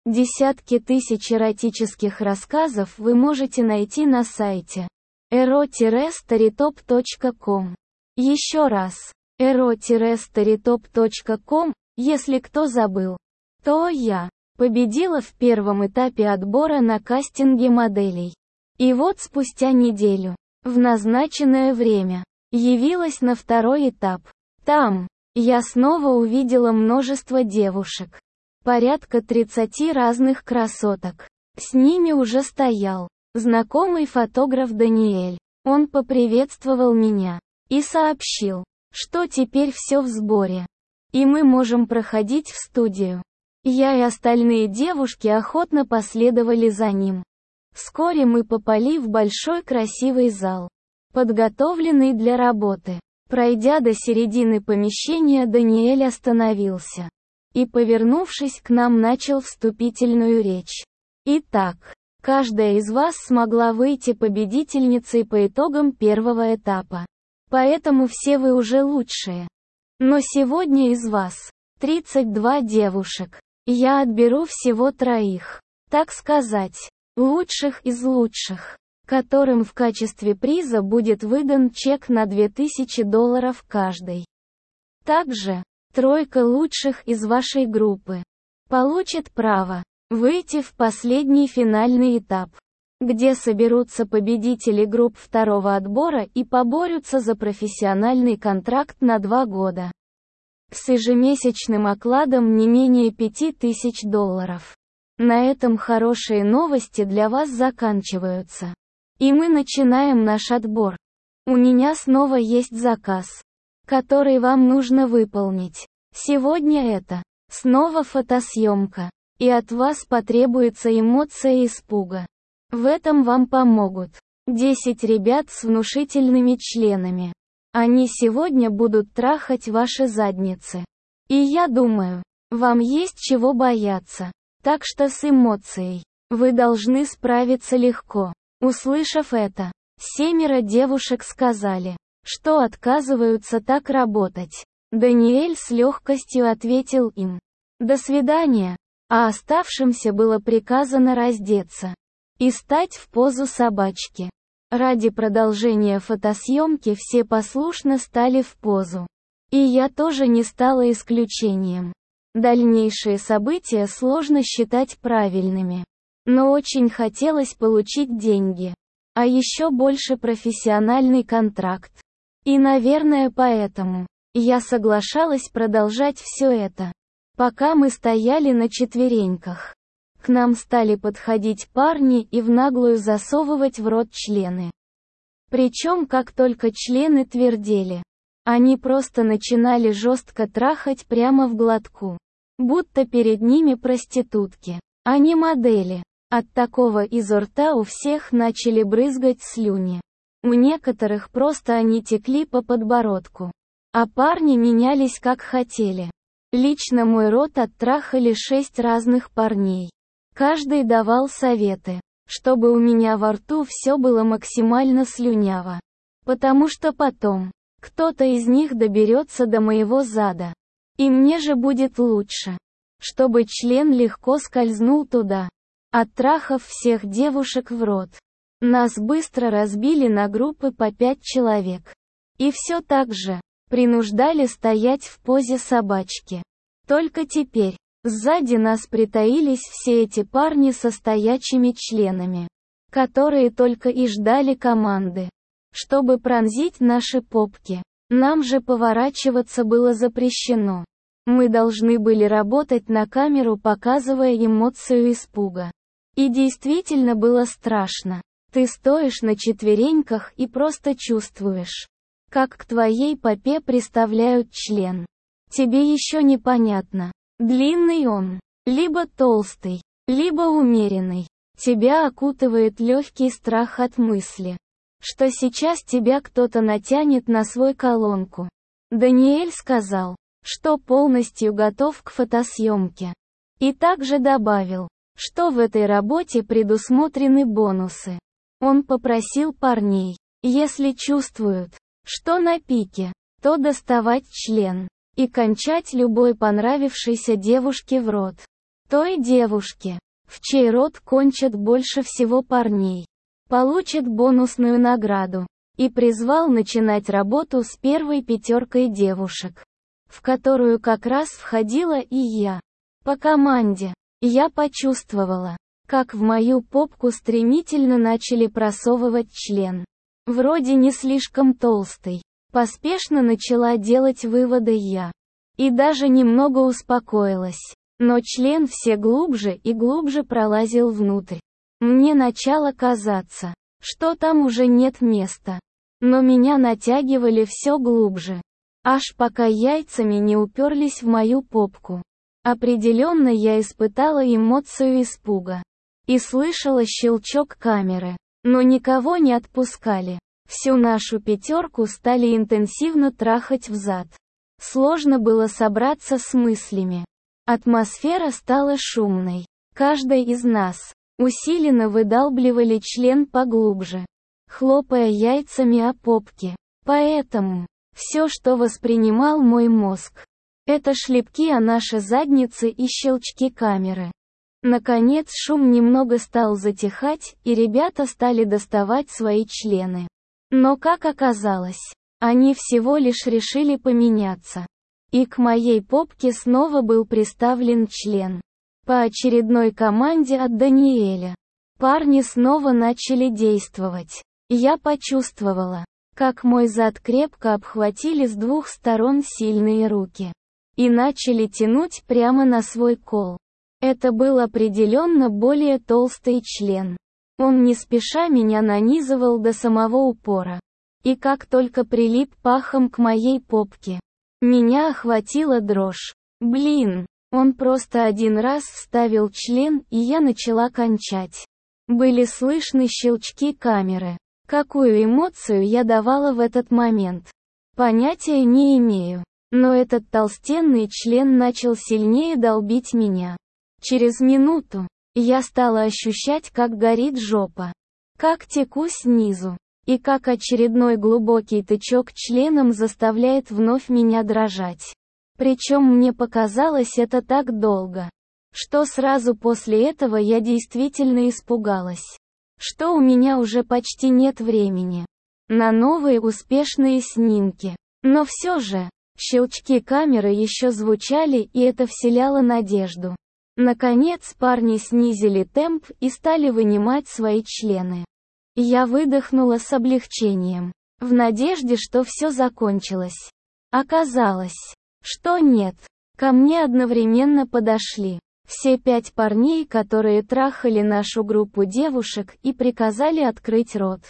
Десятки тысяч эротических рассказов вы можете найти на сайте ero-storytop.com. Еще раз, ero-storytop.com, если кто забыл, то я победила в первом этапе отбора на кастинге моделей. И вот спустя неделю, в назначенное время, явилась на второй этап. Там я снова увидела множество девушек. Порядка 30 разных красоток. С ними уже стоял знакомый фотограф Даниэль. Он поприветствовал меня и сообщил, что теперь все в сборе, и мы можем проходить в студию. Я и остальные девушки охотно последовали за ним. Вскоре мы попали в большой красивый зал, подготовленный для работы. Пройдя до середины помещения, Даниэль остановился и, повернувшись к нам, начал вступительную речь. Итак, каждая из вас смогла выйти победительницей по итогам первого этапа. Поэтому все вы уже лучшие. Но сегодня из вас 32 девушек. Я отберу всего 3, так сказать, лучших из лучших, которым в качестве приза будет выдан чек на $2000 каждый. Также 3 лучших из вашей группы получат право выйти в последний финальный этап, где соберутся победители групп второго отбора и поборются за профессиональный контракт на 2 года. С ежемесячным окладом не менее $5000. На этом хорошие новости для вас заканчиваются. И мы начинаем наш отбор. У меня снова есть заказ, который вам нужно выполнить. Сегодня это снова фотосъемка, и от вас потребуется эмоция испуга. В этом вам помогут 10 ребят с внушительными членами. Они сегодня будут трахать ваши задницы. И я думаю, вам есть чего бояться. Так что с эмоцией вы должны справиться легко. Услышав это, 7 девушек сказали, что отказываются так работать. Даниэль с легкостью ответил им: «До свидания», а оставшимся было приказано раздеться и стать в позу собачки. Ради продолжения фотосъемки все послушно стали в позу. И я тоже не стала исключением. Дальнейшие события сложно считать правильными. Но очень хотелось получить деньги. А еще больше профессиональный контракт. И, наверное, поэтому я соглашалась продолжать все это. Пока мы стояли на четвереньках, к нам стали подходить парни и в наглую засовывать в рот члены. Причем как только члены твердели, они просто начинали жестко трахать прямо в глотку. Будто перед ними проститутки, а не модели. От такого изо рта у всех начали брызгать слюни. У некоторых просто они текли по подбородку. А парни менялись как хотели. Лично мой рот оттрахали 6 разных парней. Каждый давал советы, чтобы у меня во рту все было максимально слюняво. Потому что потом кто-то из них доберется до моего зада. И мне же будет лучше, чтобы член легко скользнул туда. Оттрахав всех девушек в рот, нас быстро разбили на группы по 5 человек. И все так же принуждали стоять в позе собачки. Только теперь сзади нас притаились все эти парни со стоячими членами, которые только и ждали команды, чтобы пронзить наши попки. Нам же поворачиваться было запрещено. Мы должны были работать на камеру, показывая эмоцию испуга. И действительно было страшно. Ты стоишь на четвереньках и просто чувствуешь, как к твоей попе приставляют член. Тебе еще непонятно, длинный он, либо толстый, либо умеренный. Тебя окутывает легкий страх от мысли, что сейчас тебя кто-то натянет на свою колонку. Даниэль сказал, что полностью готов к фотосъемке. И также добавил, что в этой работе предусмотрены бонусы. Он попросил парней, если чувствуют, что на пике, то доставать член и кончать любой понравившейся девушке в рот. Той девушке, в чей рот кончат больше всего парней, получит бонусную награду. И призвал начинать работу с первой 5 девушек, в которую как раз входила и я. По команде. Я почувствовала, как в мою попку стремительно начали просовывать член. Вроде не слишком толстый. Поспешно начала делать выводы я. И даже немного успокоилась. Но член все глубже и глубже пролазил внутрь. Мне начало казаться, что там уже нет места. Но меня натягивали все глубже. Аж пока яйцами не уперлись в мою попку. Определенно я испытала эмоцию испуга. И слышала щелчок камеры. Но никого не отпускали. Всю нашу 5 стали интенсивно трахать взад. Сложно было собраться с мыслями. Атмосфера стала шумной. Каждый из нас усиленно выдалбливали член поглубже, хлопая яйцами о попке. Поэтому все, что воспринимал мой мозг, это шлепки о наши задницы и щелчки камеры. Наконец шум немного стал затихать, и ребята стали доставать свои члены. Но как оказалось, они всего лишь решили поменяться. И к моей попке снова был приставлен член. По очередной команде от Даниэля. Парни снова начали действовать. Я почувствовала, как мой зад крепко обхватили с 2 сторон сильные руки. И начали тянуть прямо на свой кол. Это был определенно более толстый член. Он не спеша меня нанизывал до самого упора. И как только прилип пахом к моей попке, меня охватила дрожь. Блин, он просто один раз вставил член, и я начала кончать. Были слышны щелчки камеры. Какую эмоцию я давала в этот момент? Понятия не имею. Но этот толстенный член начал сильнее долбить меня. Через минуту я стала ощущать, как горит жопа, как теку снизу, и как очередной глубокий тычок членом заставляет вновь меня дрожать. Причем мне показалось это так долго, что сразу после этого я действительно испугалась, что у меня уже почти нет времени на новые успешные снимки. Но все же, щелчки камеры еще звучали, и это вселяло надежду. Наконец парни снизили темп и стали вынимать свои члены. Я выдохнула с облегчением, в надежде, что все закончилось. Оказалось, что нет. Ко мне одновременно подошли все 5 парней, которые трахали нашу группу девушек, и приказали открыть рот.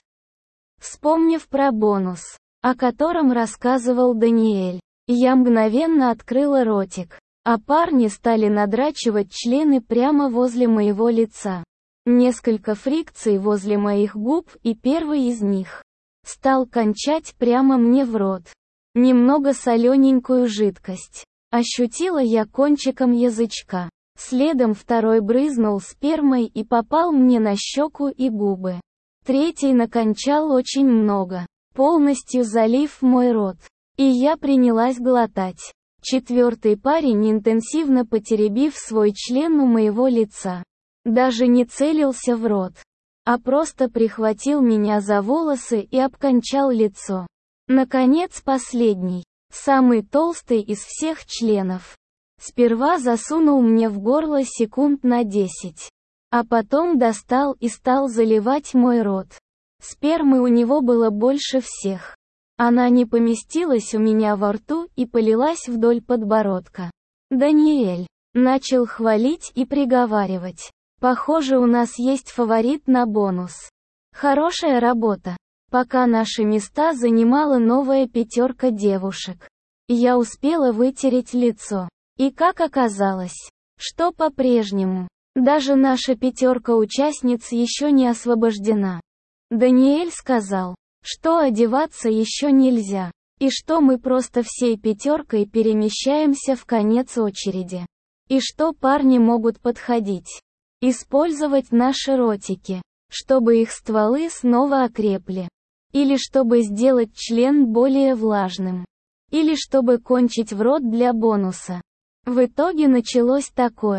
Вспомнив про бонус, о котором рассказывал Даниэль, я мгновенно открыла ротик, а парни стали надрачивать члены прямо возле моего лица. Несколько фрикций возле моих губ, и первый из них стал кончать прямо мне в рот. Немного солененькую жидкость ощутила я кончиком язычка. Следом второй брызнул спермой и попал мне на щеку и губы. Третий накончал очень много, полностью залив мой рот. И я принялась глотать. 4-й парень, интенсивно потеребив свой член у моего лица, даже не целился в рот, а просто прихватил меня за волосы и обкончал лицо. Наконец последний, самый толстый из всех членов, сперва засунул мне в горло секунд на 10, а потом достал и стал заливать мой рот. Спермы у него было больше всех. Она не поместилась у меня во рту и полилась вдоль подбородка. Даниэль начал хвалить и приговаривать: «Похоже, у нас есть фаворит на бонус. Хорошая работа». Пока наши места занимала новая 5 девушек, я успела вытереть лицо. И как оказалось, что по-прежнему, даже наша 5 участниц еще не освобождена. Даниэль сказал, что одеваться еще нельзя, и что мы просто всей 5 перемещаемся в конец очереди. И что парни могут подходить, использовать наши ротики, чтобы их стволы снова окрепли. Или чтобы сделать член более влажным. Или чтобы кончить в рот для бонуса. В итоге началось такое.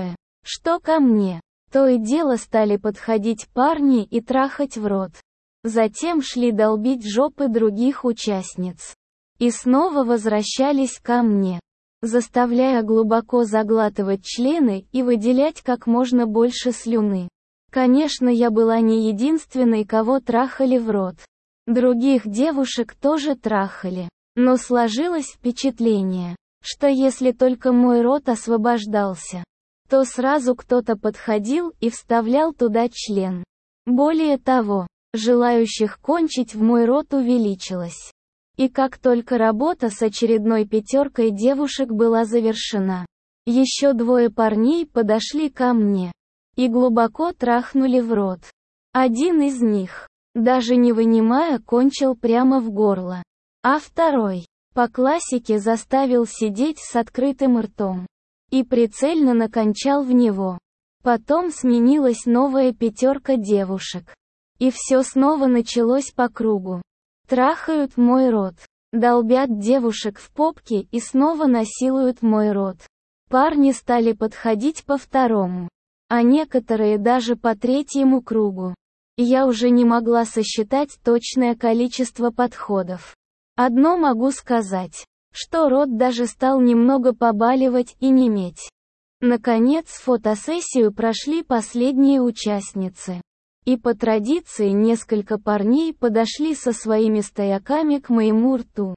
что ко мне. То и дело стали подходить парни и трахать в рот. Затем шли долбить жопы других участниц. И снова возвращались ко мне, заставляя глубоко заглатывать члены и выделять как можно больше слюны. Конечно, я была не единственной, кого трахали в рот. Других девушек тоже трахали. Но сложилось впечатление, что если только мой рот освобождался, то сразу кто-то подходил и вставлял туда член. Более того, желающих кончить в мой рот увеличилось. И как только работа с очередной пятеркой девушек была завершена, еще двое парней подошли ко мне и глубоко трахнули в рот. Один из них, даже не вынимая, кончил прямо в горло, а второй, по классике, заставил сидеть с открытым ртом и прицельно накончал в него. Потом сменилась новая пятерка девушек. И все снова началось по кругу. Трахают мой рот, долбят девушек в попки и снова насилуют мой рот. Парни стали подходить по второму, а некоторые даже по третьему кругу. Я уже не могла сосчитать точное количество подходов. Одно могу сказать, что рот даже стал немного побаливать и неметь. Наконец фотосессию прошли последние участницы. И по традиции несколько парней подошли со своими стояками к моему рту.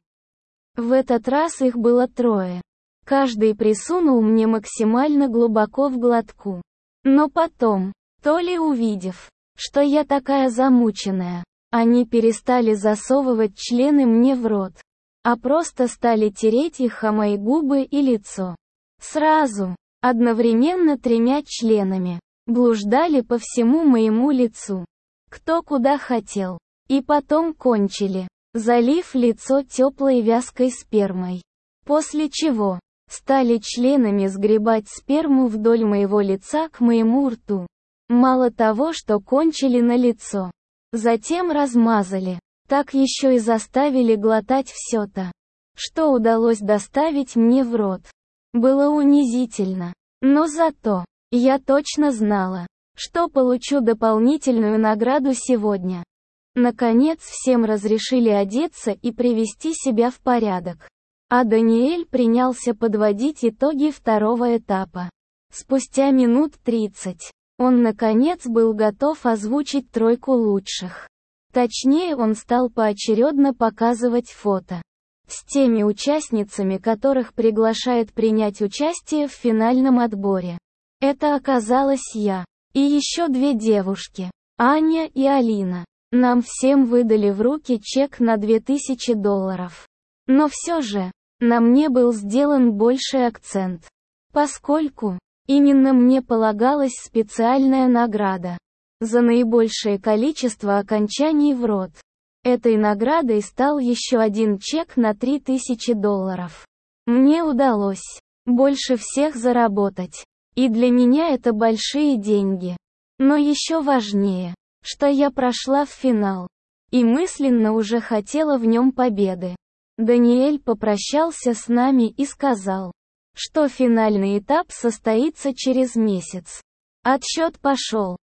В этот раз их было трое. Каждый присунул мне максимально глубоко в глотку. Но потом, то ли увидев, что я такая замученная, они перестали засовывать члены мне в рот, а просто стали тереть их о мои губы и лицо. Сразу, одновременно 3 членами, блуждали по всему моему лицу. Кто куда хотел. И потом кончили, залив лицо теплой вязкой спермой. После чего, стали членами сгребать сперму вдоль моего лица к моему рту. Мало того, что кончили на лицо, затем размазали, так еще и заставили глотать все то, что удалось доставить мне в рот. Было унизительно. Но зато, я точно знала, что получу дополнительную награду сегодня. Наконец всем разрешили одеться и привести себя в порядок. А Даниэль принялся подводить итоги второго этапа. Спустя минут 30, он наконец был готов озвучить 3 лучших. Точнее, он стал поочередно показывать фото с теми участницами, которых приглашает принять участие в финальном отборе. Это оказалась я. И еще 2 девушки, Аня и Алина. Нам всем выдали в руки чек на $2000. Но все же, на мне был сделан больший акцент. Поскольку, именно мне полагалась специальная награда за наибольшее количество окончаний в рот. Этой наградой стал еще один чек на $3000. Мне удалось больше всех заработать. И для меня это большие деньги. Но еще важнее, что я прошла в финал. И мысленно уже хотела в нем победы. Даниэль попрощался с нами и сказал, что финальный этап состоится через месяц. Отсчет пошел.